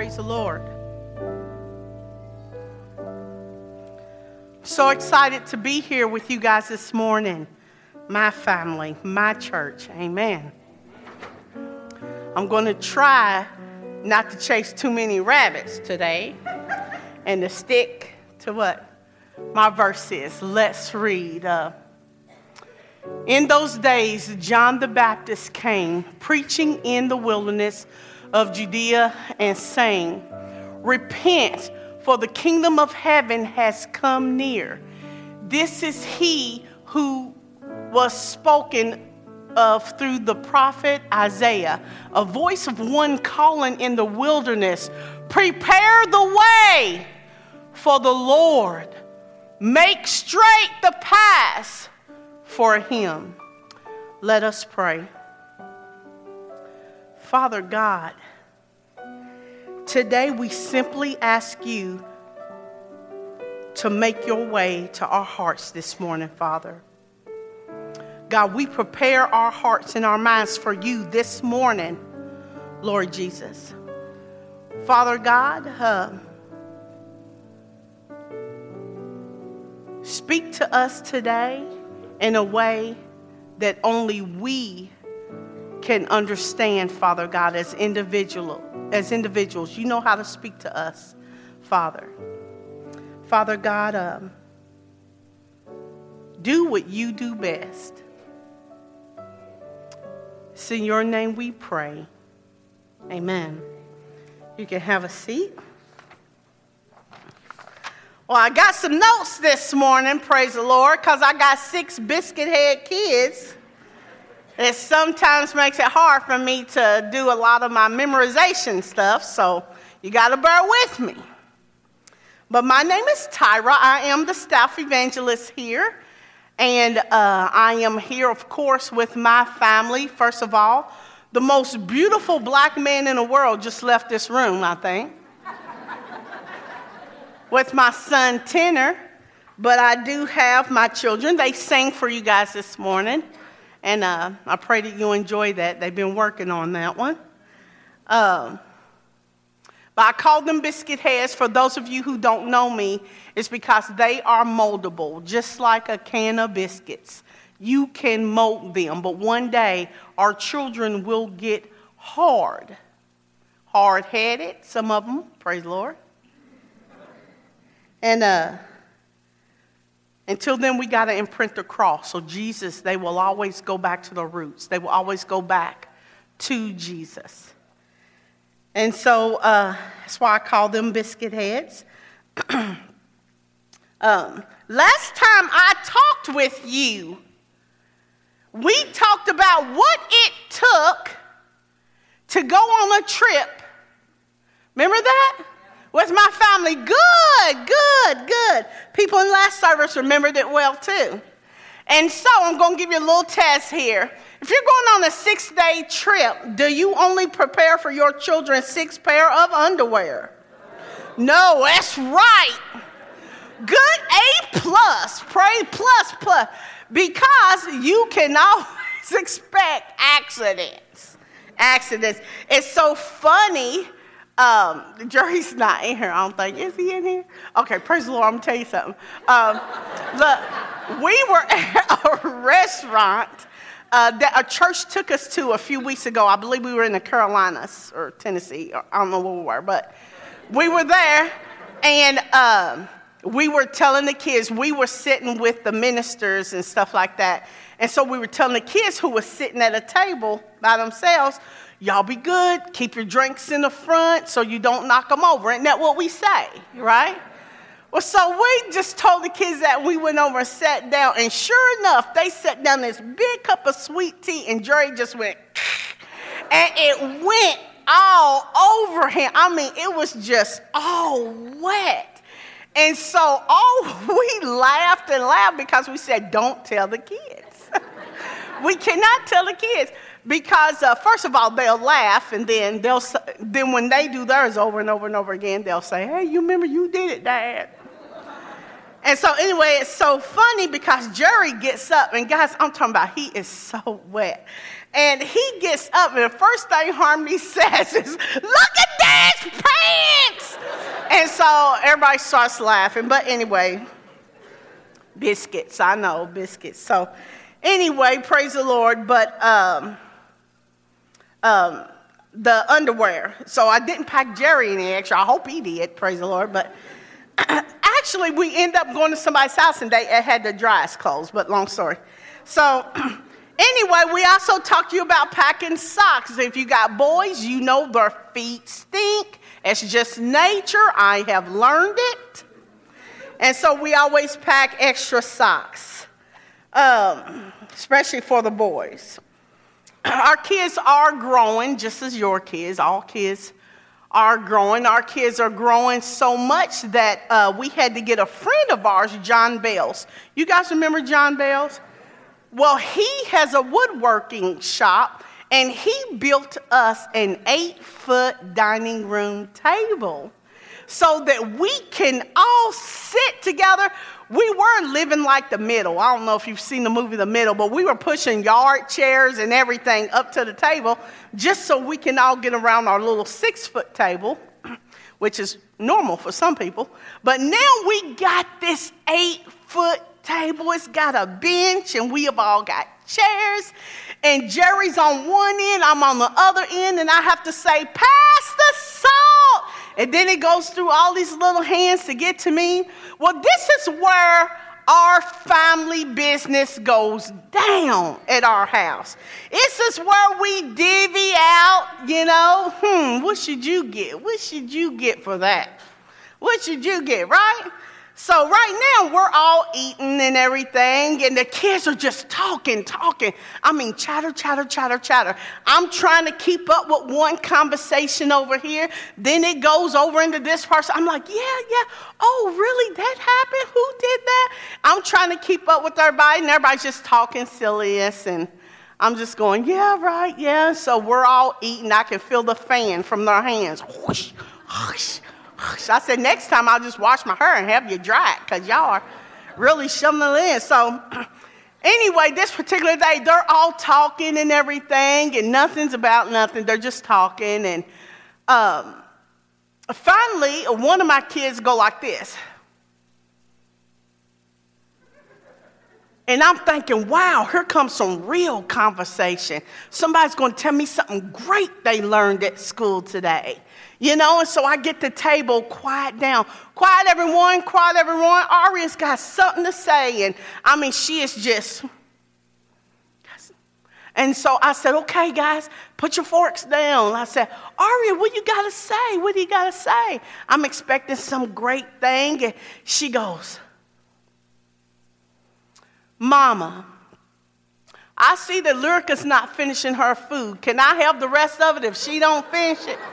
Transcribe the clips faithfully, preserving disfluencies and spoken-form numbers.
Praise the Lord. So excited to be here with you guys this morning. My family, my church. Amen. I'm going to try not to chase too many rabbits today and to stick to what my verse is. Let's read. Uh, in those days, John the Baptist came, preaching in the wilderness of Judea and saying, repent, for the kingdom of heaven has come near. This is he who was spoken of through the prophet Isaiah, a voice of one calling in the wilderness, prepare the way for the Lord, make straight the paths for him. Let us pray. Father God, today we simply ask you to make your way to our hearts this morning, Father. God, we prepare our hearts and our minds for you this morning, Lord Jesus. Father God, uh, speak to us today in a way that only we can understand, Father God, as individual, as individuals. You know how to speak to us, Father. Father God, um, do what you do best. It's in your name we pray. Amen. You can have a seat. Well, I got some notes this morning, praise the Lord, because I got six biscuit head kids. It sometimes makes it hard for me to do a lot of my memorization stuff, so you got to bear with me. But my name is Tyra. I am the staff evangelist here, and uh, I am here, of course, with my family. First of all, the most beautiful black man in the world just left this room, I think, with my son, Tanner. But I do have my children. They sang for you guys this morning. And uh, I pray that you enjoy that. They've been working on that one. Um, but I call them biscuit heads. For those of you who don't know me, it's because they are moldable, just like a can of biscuits. You can mold them, but one day our children will get hard. Hard-headed, some of them, praise the Lord. And uh, until then, we got to imprint the cross. So Jesus, they will always go back to the roots. They will always go back to Jesus. And so uh, that's why I call them biscuit heads. um, last time I talked with you, we talked about what it took to go on a trip. Remember that? With my family. Good, good, good. People in last service remembered it well too. And so I'm going to give you a little test here. If you're going on a six-day trip, do you only prepare for your children six pair of underwear? No, that's right. Good A plus, pray plus plus, because you can always expect accidents. Accidents. It's so funny. Um, Jerry's not in here, I don't think. Is he in here? Okay, praise the Lord, I'm going to tell you something. Um, look, we were at a restaurant uh, that a church took us to a few weeks ago. I believe we were in the Carolinas or Tennessee, or I don't know where we were, but we were there, and um, we were telling the kids, we were sitting with the ministers and stuff like that, and so we were telling the kids who were sitting at a table by themselves, y'all be good, keep your drinks in the front so you don't knock them over. Isn't that what we say, right? Well, so we just told the kids that. We went over and sat down, and sure enough, they sat down this big cup of sweet tea, and Jerry just went, and it went all over him. I mean, it was just all wet. And so oh, we laughed and laughed because we said, don't tell the kids. We cannot tell the kids. Because uh, first of all, they'll laugh, and then they'll then when they do theirs over and over and over again, they'll say, "Hey, you remember you did it, Dad?" And so anyway, it's so funny because Jerry gets up, and guys, I'm talking about he is so wet, And he gets up, and the first thing Harmony says is, "Look at Dad's pants!" And so everybody starts laughing. But anyway, biscuits, I know, biscuits. So anyway, praise the Lord. But um, um, the underwear. So I didn't pack Jerry any extra. I hope he did, praise the Lord. But actually, we end up going to somebody's house, and they had the driest clothes. But long story. So anyway, we also talked to you about packing socks. If you got boys, you know their feet stink. It's just nature. I have learned it. And so we always pack extra socks, um, especially for the boys. Our kids are growing, just as your kids. All kids are growing. Our kids are growing so much that uh, we had to get a friend of ours, John Bales. You guys remember John Bales? Well, he has a woodworking shop, and he built us an eight-foot dining room table so that we can all sit together. We were living like the Middle. I don't know if you've seen the movie The Middle, but we were pushing yard chairs and everything up to the table just so we can all get around our little six-foot table, which is normal for some people. But now we got this eight-foot table. It's got a bench, and we have all got chairs. And Jerry's on one end, I'm on the other end, and I have to say, "Pass the salt." And then it goes through all these little hands to get to me. Well, this is where our family business goes down at our house. This is where we divvy out, you know, hmm, what should you get? What should you get for that? What should you get, right? So right now, we're all eating and everything, and the kids are just talking, talking. I mean, chatter, chatter, chatter, chatter. I'm trying to keep up with one conversation over here. Then it goes over into this person. I'm like, yeah, yeah. Oh, really? That happened? Who did that? I'm trying to keep up with everybody, and everybody's just talking silliness, and I'm just going, yeah, right, yeah. So we're all eating. I can feel the fan from their hands. Whoosh, whoosh. I said, next time I'll just wash my hair and have you dry it, because y'all are really shoving it in. So anyway, this particular day, they're all talking and everything, and nothing's about nothing. They're just talking. And um, finally, one of my kids go like this. And I'm thinking, wow, here comes some real conversation. Somebody's going to tell me something great they learned at school today. You know, and so I get the table, quiet down. Quiet, everyone, quiet, everyone. Aria's got something to say. And, I mean, she is just... And so I said, okay, guys, put your forks down. I said, Aria, what you got to say? What do you got to say? I'm expecting some great thing. And she goes, Mama, I see that Lyrica's not finishing her food. Can I have the rest of it if she don't finish it?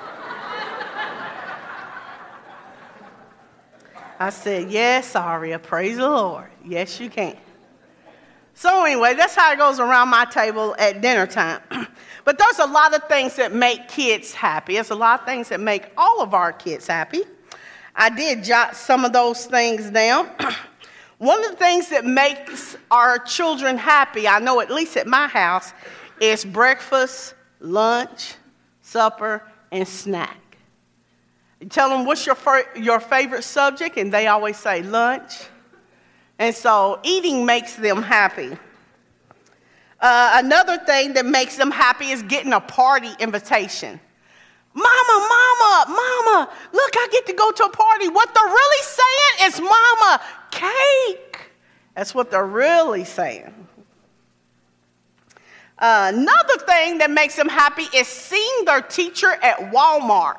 I said, yes, Aria, praise the Lord. Yes, you can. So anyway, that's how it goes around my table at dinner time. But there's a lot of things that make kids happy. There's a lot of things that make all of our kids happy. I did jot some of those things down. One of the things that makes our children happy, I know at least at my house, is breakfast, lunch, supper, and snack. You tell them, what's your, fir- your favorite subject? And they always say lunch. And so eating makes them happy. Uh, another thing that makes them happy is getting a party invitation. Mama, mama, mama, look, I get to go to a party. What they're really saying is, mama, cake. That's what they're really saying. Uh, another thing that makes them happy is seeing their teacher at Walmart.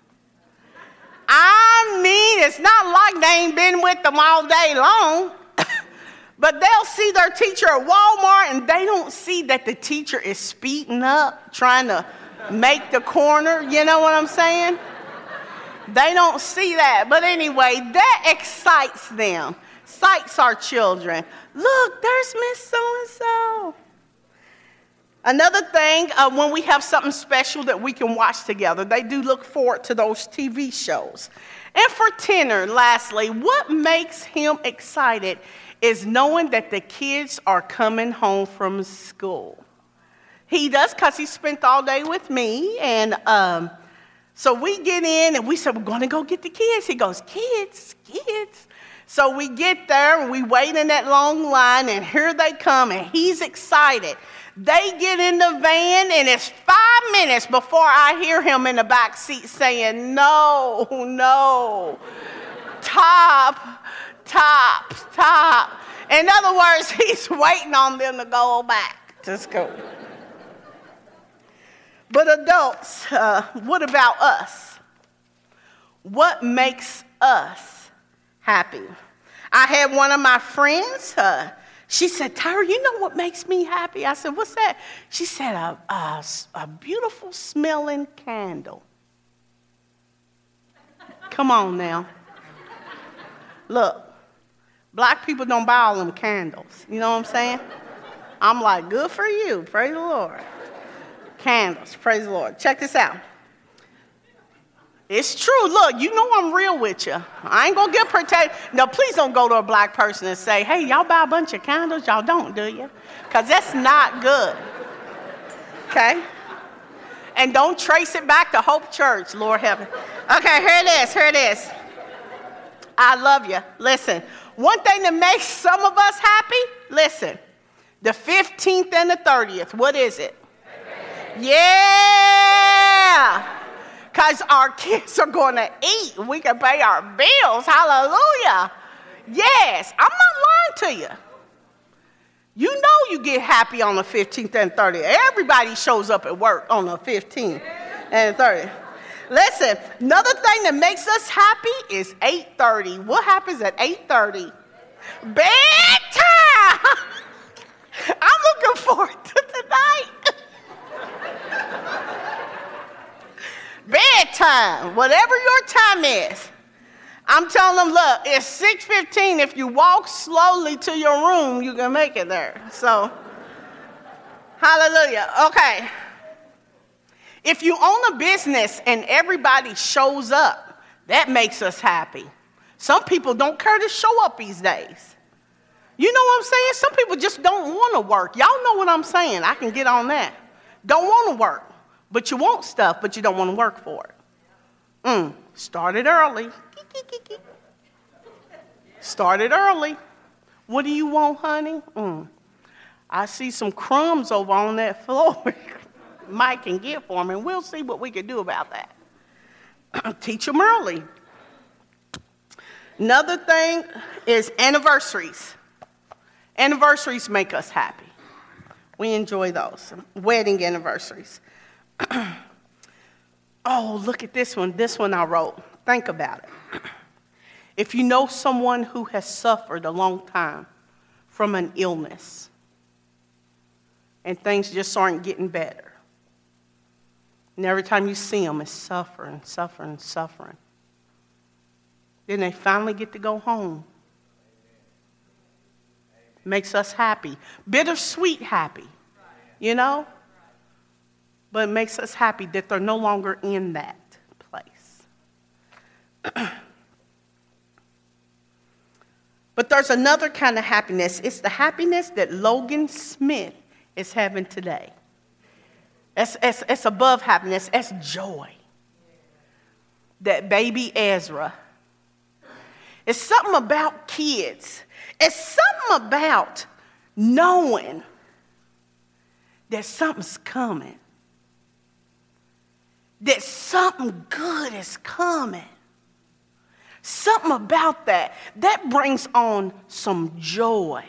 I mean, it's not like they ain't been with them all day long. But they'll see their teacher at Walmart, and they don't see that the teacher is speeding up, trying to make the corner. You know what I'm saying? They don't see that. But anyway, that excites them, excites our children. Look, there's Miss So-and-so. Another thing, uh, when we have something special that we can watch together, they do look forward to those T V shows. And for Tanner, lastly, what makes him excited is knowing that the kids are coming home from school. He does because he spent all day with me. And um, so we get in and we said, we're going to go get the kids. He goes, kids, kids. So we get there and we wait in that long line and here they come and he's excited. They get in the van and it's five minutes before I hear him in the back seat saying, no, no, top, top, top. In other words, he's waiting on them to go back to school. But adults, uh, what about us? What makes us happy? I had one of my friends, uh, she said, Tyra, you know what makes me happy? I said, what's that? She said, a, a, a beautiful smelling candle. Come on now. Look, black people don't buy all them candles. You know what I'm saying? I'm like, good for you. Praise the Lord. Candles. Praise the Lord. Check this out. It's true. Look, you know I'm real with you. I ain't going to get protected. No, please don't go to a black person and say, hey, y'all buy a bunch of candles? Y'all don't, do you? Because that's not good. Okay? And don't trace it back to Hope Church, Lord heaven. Okay, here it is. Here it is. I love you. Listen, one thing that makes some of us happy, listen, the fifteenth and the thirtieth, what is it? Yeah. Because our kids are going to eat. We can pay our bills. Hallelujah. Yes. I'm not lying to you. You know you get happy on the fifteenth and thirtieth. Everybody shows up at work on the fifteenth and thirtieth. Listen, another thing that makes us happy is eight thirty. What happens at eight thirty? Bedtime. I'm looking forward to tonight. Bedtime, whatever your time is. I'm telling them, look, it's six fifteen. If you walk slowly to your room, you can make it there. So, hallelujah. Okay. If you own a business and everybody shows up, that makes us happy. Some people don't care to show up these days. You know what I'm saying? Some people just don't want to work. Y'all know what I'm saying. I can get on that. Don't want to work. But you want stuff, but you don't want to work for it. Mm, started early. Started early. What do you want, honey? Mm. I see some crumbs over on that floor. Mike can get for me, and we'll see what we can do about that. Teach them early. Another thing is anniversaries. Anniversaries make us happy. We enjoy those. Wedding anniversaries. Oh, look at this one. This one I wrote. Think about it. If you know someone who has suffered a long time from an illness and things just aren't getting better, and every time you see them, it's suffering, suffering, suffering, then they finally get to go home. Makes us happy. Bittersweet happy, you know? But it makes us happy that they're no longer in that place. But there's another kind of happiness. It's the happiness that Logan Smith is having today. It's, it's, it's above happiness. It's joy. That baby Ezra. It's something about kids. It's something about knowing that something's coming. That something good is coming. Something about that. That brings on some joy.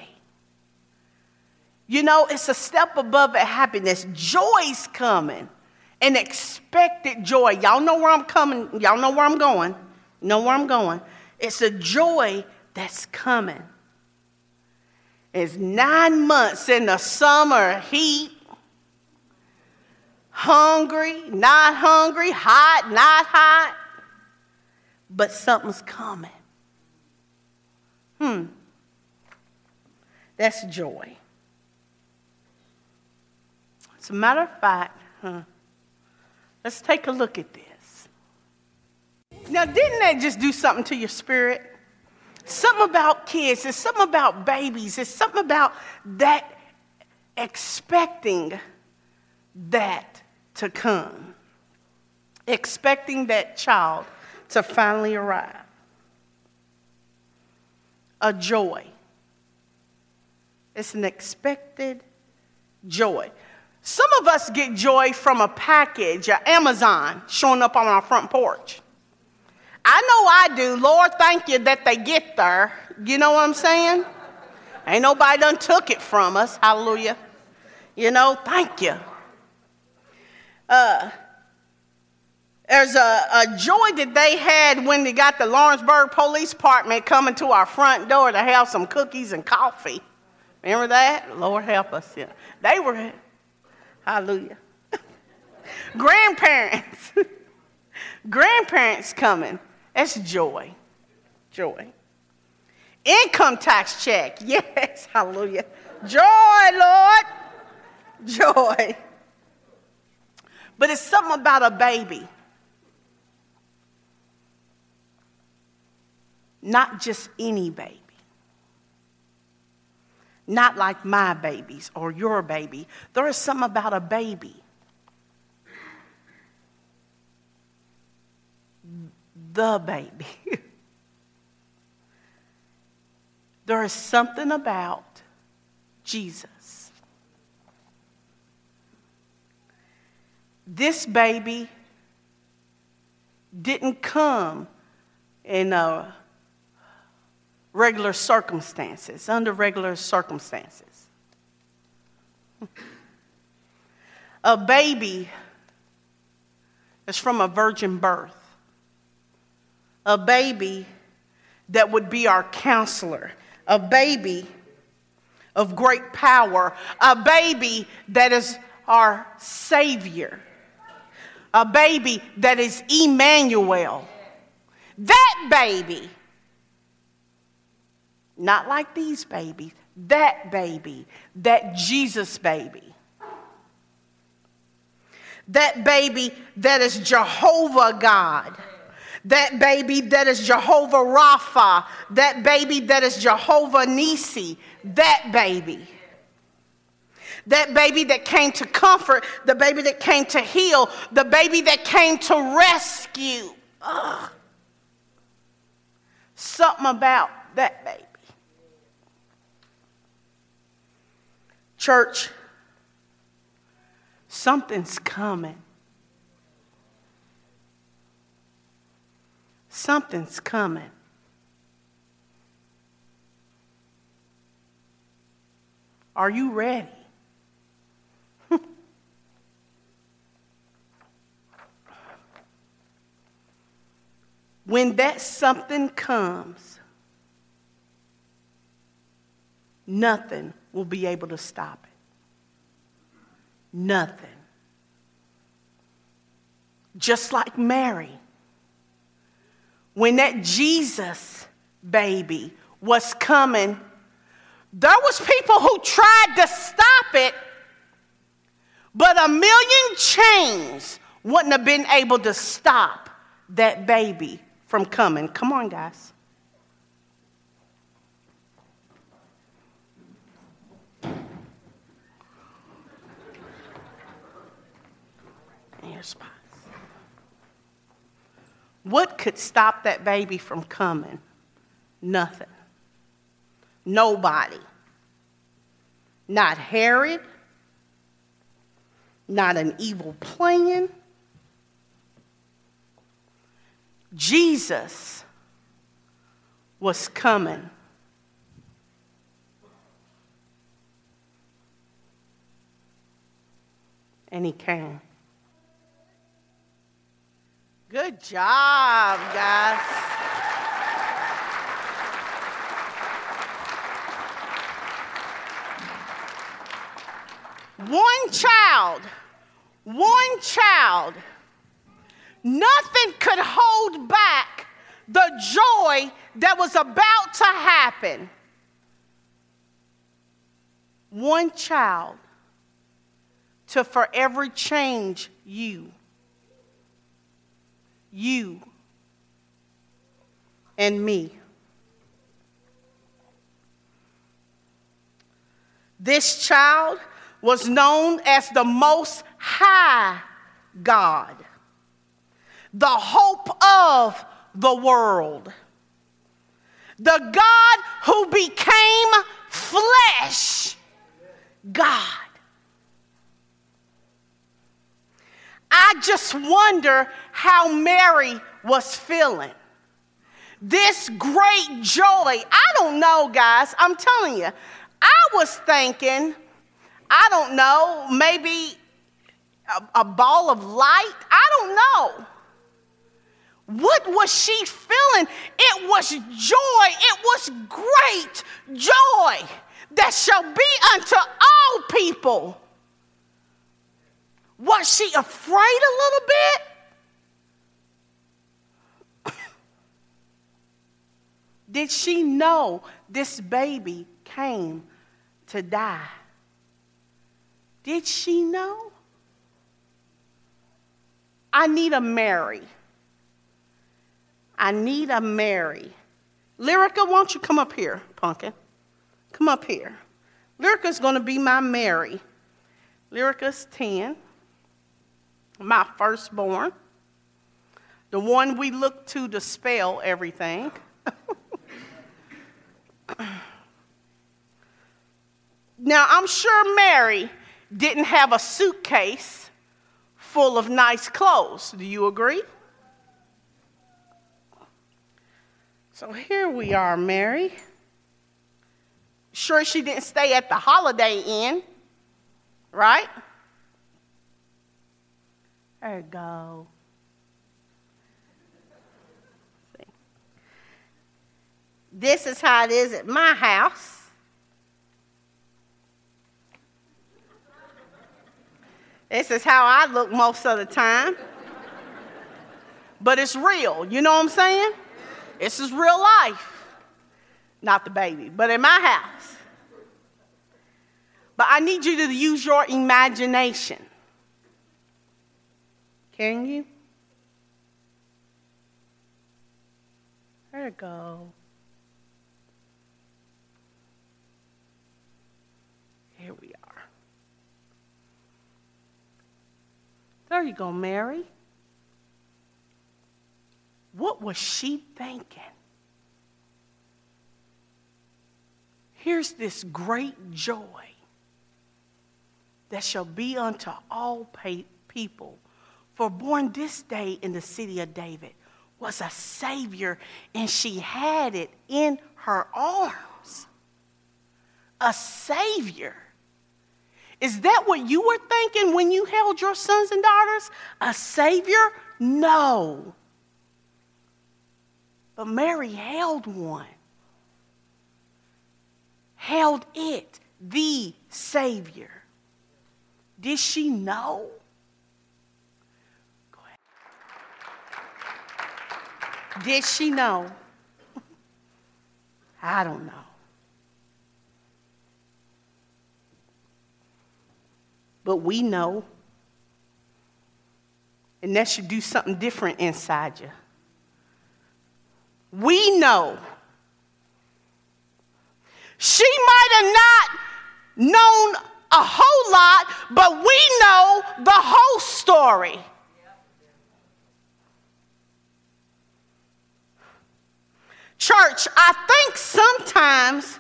You know, it's a step above a happiness. Joy's coming. An expected joy. Y'all know where I'm coming. Y'all know where I'm going. You know where I'm going. It's a joy that's coming. It's nine months in the summer heat. Hungry, not hungry, hot, not hot. But something's coming. Hmm. That's joy. As a matter of fact, huh, let's take a look at this. Now, didn't that just do something to your spirit? Something about kids. It's something about babies. It's something about that expecting that to come, expecting that child to finally arrive. A joy. It's an expected joy. Some of us get joy from a package, an Amazon, showing up on our front porch. I know I do. Lord, thank you that they get there. You know what I'm saying? Ain't nobody done took it from us. Hallelujah. You know, thank you. Uh, there's a, a joy that they had when they got the Lawrenceburg Police Department coming to our front door to have some cookies and coffee. Remember that? Lord help us. Yeah. They were, hallelujah. Grandparents. Grandparents coming. That's joy. Joy. Income tax check. Yes, hallelujah. Joy, Lord. Joy. But it's something about a baby. Not just any baby. Not like my babies or your baby. There is something about a baby. The baby. There is something about Jesus. This baby didn't come in uh, regular circumstances, under regular circumstances. A baby is from a virgin birth. A baby that would be our counselor. A baby of great power. A baby that is our Savior. A baby that is Emmanuel. That baby. Not like these babies. That baby. That Jesus baby. That baby that is Jehovah God. That baby that is Jehovah Rapha. That baby that is Jehovah Nisi. That baby. That baby that came to comfort. The baby that came to heal. The baby that came to rescue. Ugh. Something about that baby. Church, something's coming. Something's coming. Are you ready? When that something comes, nothing will be able to stop it. Nothing. Just like Mary. When that Jesus baby was coming, there was people who tried to stop it, but a million chains wouldn't have been able to stop that baby from coming. Come on, guys. Here's spots. What could stop that baby from coming? Nothing. Nobody. Not Herod. Not an evil plan. Jesus was coming. And he came. Good job, guys. One child, one child, nothing could hold back the joy that was about to happen. One child to forever change you. You and me. This child was known as the Most high God, the hope of the world, the God who became flesh, God. I just wonder how Mary was feeling. This great joy. I don't know, guys. I'm telling you. I was thinking, I don't know, maybe a, a ball of light. I don't know. What was she feeling? It was joy. It was great joy that shall be unto all people. Was she afraid a little bit? Did she know this baby came to die? Did she know? I need a Mary. I need a Mary. Lyrica, won't you come up here, Pumpkin? Come up here. Lyrica's going to be my Mary. Lyrica's ten. My firstborn. The one we look to to spell everything. Now, I'm sure Mary didn't have a suitcase full of nice clothes. Do you agree? So here we are, Mary. Sure she didn't stay at the Holiday Inn, right? There you go. See. This is how it is at my house. This is how I look most of the time. But it's real, you know what I'm saying? This is real life. Not the baby, but in my house. But I need you to use your imagination. Can you? There you go. Here we are. There you go, Mary. What was she thinking? Here's this great joy that shall be unto all people. For born this day in the city of David was a Savior, and she had it in her arms. A Savior. Is that what you were thinking when you held your sons and daughters? A Savior? No. But Mary held one. Held it, the Savior. Did she know? Go ahead. Did she know? I don't know. But we know. And that should do something different inside you. We know. She might have not known a whole lot, but we know the whole story. Church, I think sometimes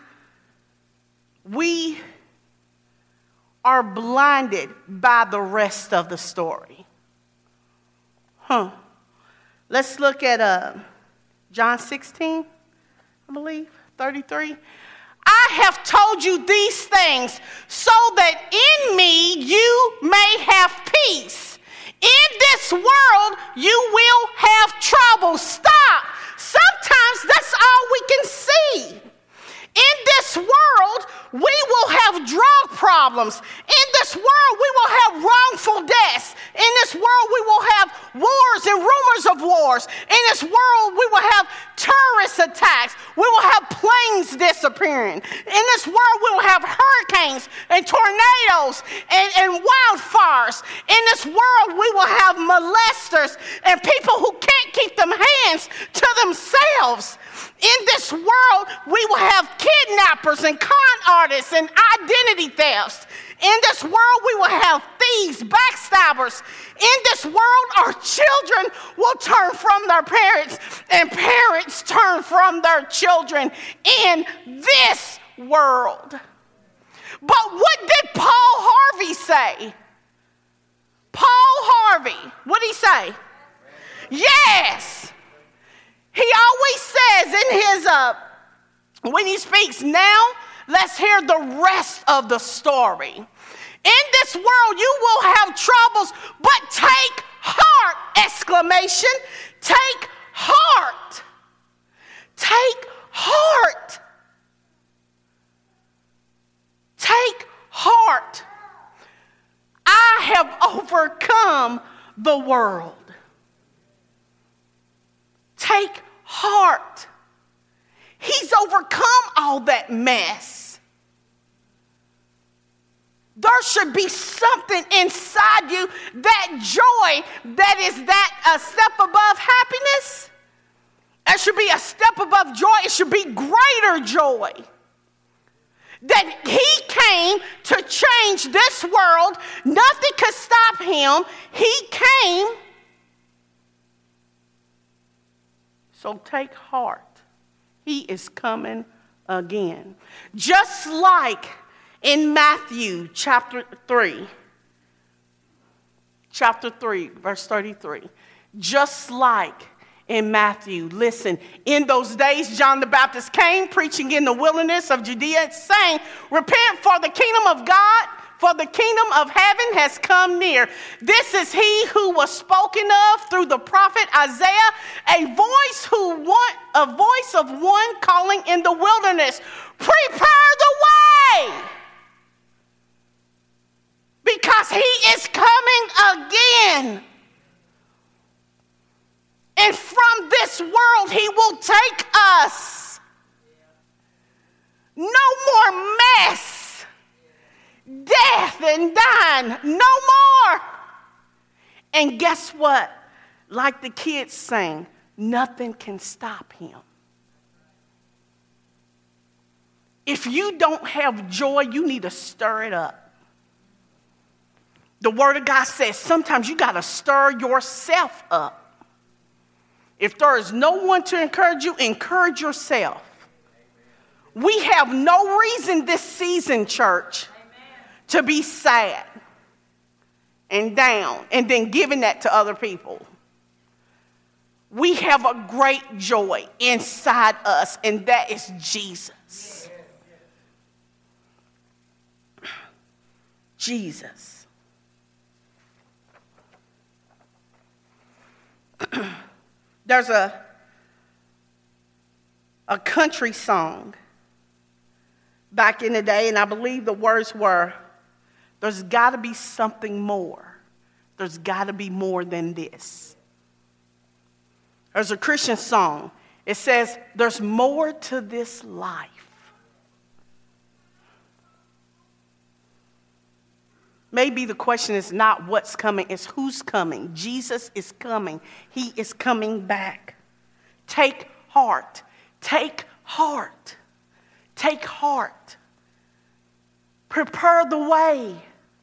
we are blinded by the rest of the story. Huh. Let's look at uh, John sixteen, I believe, thirty-three. I have told you these things so that in me you may have peace. In this world you will have trouble. Stop. Sometimes that's all we can see. In this world, we will have drug problems. In this world, we will have wrongful deaths. In this world, we will have wars and rumors of wars. In this world, we will have terrorist attacks. We will have planes disappearing. In this world, we will have hurricanes and tornadoes and, and wildfires. In this world, we will have molesters and people who can't keep them hands to themselves. In this world, we will have kidnappers and con artists and identity thefts. In this world, we will have thieves, backstabbers in this world, or children will turn from their parents, and parents turn from their children in this world. But what did Paul Harvey say? Paul Harvey, what did he say? Yes. He always says in his, uh, when he speaks, now let's hear the rest of the story. In this world you will have troubles, but take heart, exclamation. Take heart. Take heart. Take heart. I have overcome the world. Take heart. He's overcome all that mess. There should be something inside you, that joy that is that a step above happiness. It should be a step above joy. It should be greater joy. That he came to change this world. Nothing could stop him. He came. So take heart. He is coming again. Just like in Matthew chapter three. Chapter three, verse thirty-three. Just like in Matthew, listen, in those days John the Baptist came preaching in the wilderness of Judea, saying, repent, for the kingdom of God, for the kingdom of heaven has come near. This is he who was spoken of through the prophet Isaiah, a voice who want, a voice of one calling in the wilderness, prepare the way, because he is coming again. And from this world, he will take us. No more mess, death and dying, no more. And guess what? Like the kids sang, nothing can stop him. If you don't have joy, you need to stir it up. The Word of God says sometimes you got to stir yourself up. If there is no one to encourage you, encourage yourself. We have no reason this season, church, to be sad and down and then giving that to other people. We have a great joy inside us, and that is Jesus. Jesus. There's a, a country song back in the day, and I believe the words were, there's got to be something more. There's got to be more than this. There's a Christian song. It says, there's more to this life. Maybe the question is not what's coming, it's who's coming. Jesus is coming. He is coming back. Take heart. Take heart. Take heart. Prepare the way.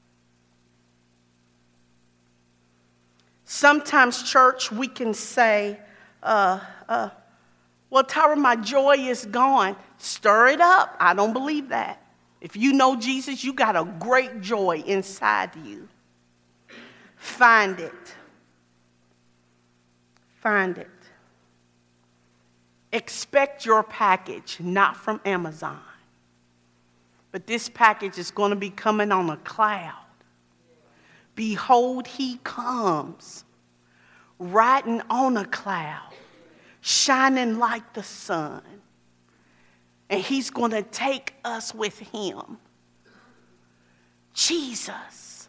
Sometimes, church, we can say, uh, uh, well, Tyra, my joy is gone. Stir it up. I don't believe that. If you know Jesus, you got a great joy inside you. Find it. Find it. Expect your package, not from Amazon. But this package is going to be coming on a cloud. Behold, he comes, riding on a cloud, shining like the sun. And he's going to take us with him. Jesus.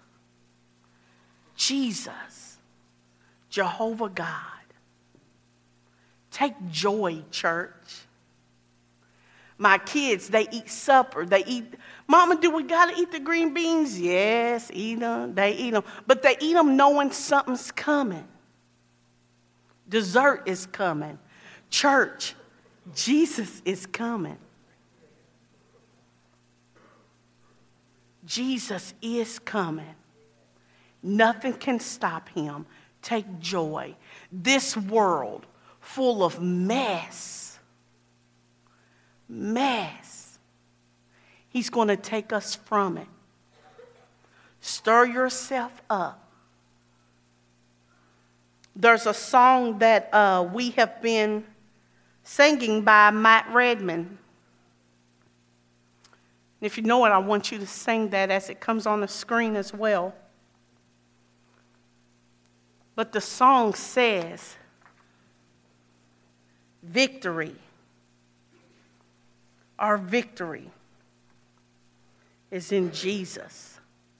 Jesus. Jehovah God. Take joy, church. My kids, they eat supper. They eat, Mama, do we got to eat the green beans? Yes, eat them. They eat them. But they eat them knowing something's coming. Dessert is coming. Church, Jesus is coming. Jesus is coming. Nothing can stop him. Take joy. This world full of mess, mess, he's going to take us from it. Stir yourself up. There's a song that uh, we have been singing by Matt Redman. If you know it, I want you to sing that as it comes on the screen as well. But the song says, victory. Our victory is in Jesus.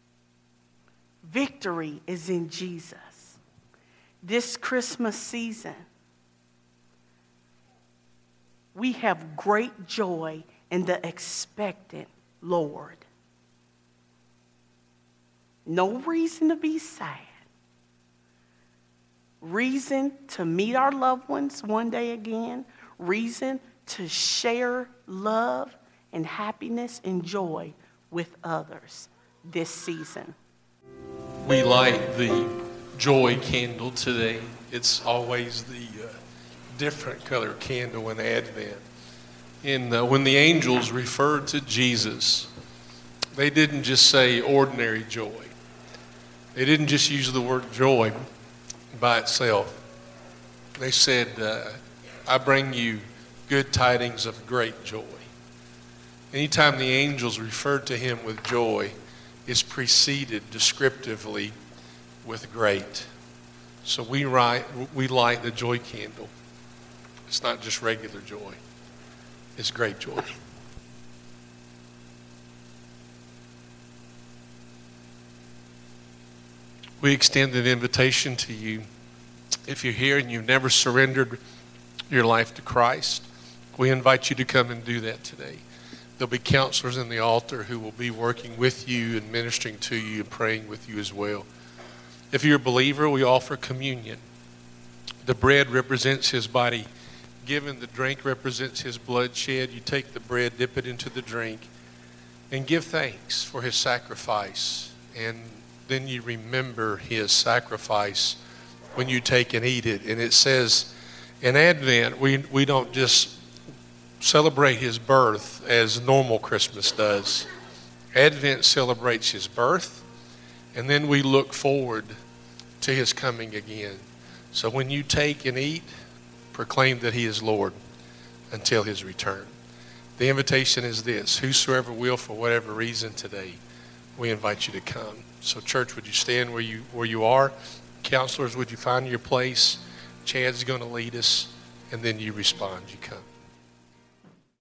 Victory is in Jesus. This Christmas season, we have great joy in the expectant Lord. No reason to be sad. Reason to meet our loved ones one day again. Reason to share love and happiness and joy with others this season. We light the joy candle today. It's always the uh, different color candle in Advent. And uh, when the angels referred to Jesus, they didn't just say ordinary joy. They didn't just use the word joy by itself. They said, uh, I bring you good tidings of great joy. Anytime the angels referred to him with joy, it's preceded descriptively with great. So we, write, we light the joy candle. It's not just regular joy. It's great joy. We extend an invitation to you. If you're here and you've never surrendered your life to Christ, we invite you to come and do that today. There'll be counselors in the altar who will be working with you and ministering to you and praying with you as well. If you're a believer, we offer communion. The bread represents his body given. The drink represents his blood shed. You take the bread, dip it into the drink, and give thanks for his sacrifice. And then you remember his sacrifice when you take and eat it. And it says in Advent, we, we don't just celebrate his birth as normal Christmas does. Advent celebrates his birth, and then we look forward to his coming again. So when you take and eat, proclaim that he is Lord until his return. The invitation is this: whosoever will, for whatever reason today, we invite you to come. So church, would you stand where you where you are? Counselors, would you find your place? Chad's going to lead us, and then you respond. You come.